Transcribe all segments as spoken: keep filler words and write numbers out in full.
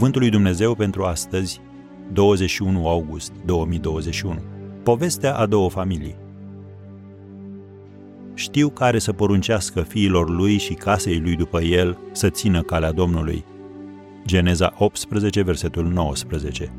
Cuvântul lui Dumnezeu pentru astăzi, douăzeci și unu august două mii douăzeci și unu. Povestea a două familii. Știu care să poruncească fiilor lui și casei lui după el să țină calea Domnului. Geneza optsprezece, versetul nouăsprezece.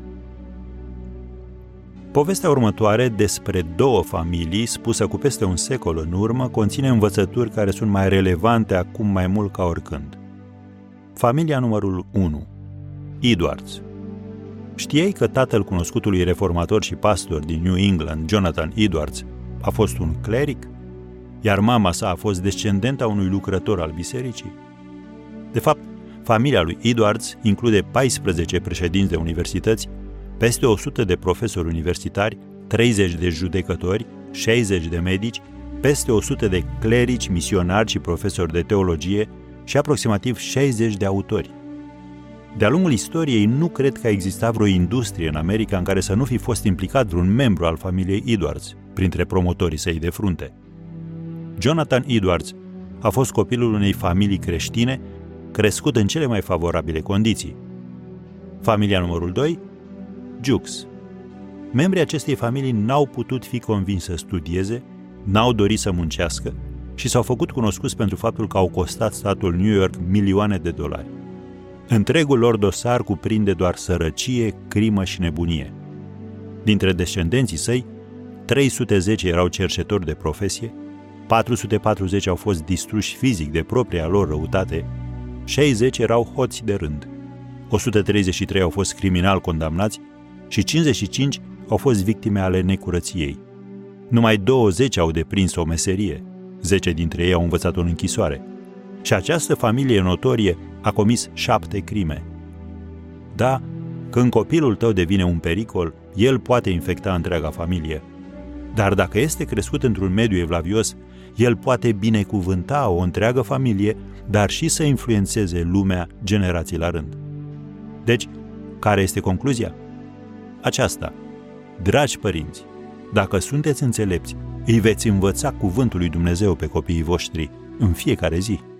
Povestea următoare despre două familii, spusă cu peste un secol în urmă, conține învățături care sunt mai relevante acum mai mult ca oricând. Familia numărul unu. Edwards. Știai că tatăl cunoscutului reformator și pastor din New England, Jonathan Edwards, a fost un cleric? Iar mama sa a fost descendenta unui lucrător al bisericii? De fapt, familia lui Edwards include paisprezece președinți de universități, peste o sută de profesori universitari, treizeci de judecători, șaizeci de medici, peste o sută de clerici, misionari și profesori de teologie și aproximativ șaizeci de autori. De-a lungul istoriei, nu cred că a existat vreo industrie în America în care să nu fi fost implicat vreun membru al familiei Edwards, printre promotorii săi de frunte. Jonathan Edwards a fost copilul unei familii creștine, crescut în cele mai favorabile condiții. Familia numărul doi, Jukes. Membrii acestei familii n-au putut fi convinși să studieze, n-au dorit să muncească și s-au făcut cunoscuți pentru faptul că au costat statul New York milioane de dolari. Întregul lor dosar cuprinde doar sărăcie, crimă și nebunie. Dintre descendenții săi, trei sute zece erau cerșetori de profesie, patru sute patruzeci au fost distruși fizic de propria lor răutate, șaizeci erau hoți de rând, o sută treizeci și trei au fost criminali condamnați și cincizeci și cinci au fost victime ale necurăției. Numai douăzeci au deprins o meserie, zece dintre ei au învățat-o în închisoare. Și această familie notorie a comis șapte crime. Da, când copilul tău devine un pericol, el poate infecta întreaga familie. Dar dacă este crescut într-un mediu evlavios, el poate binecuvânta o întreagă familie, dar și să influențeze lumea generații la rând. Deci, care este concluzia? Aceasta. Dragi părinți, dacă sunteți înțelepți, îi veți învăța cuvântul lui Dumnezeu pe copiii voștri în fiecare zi.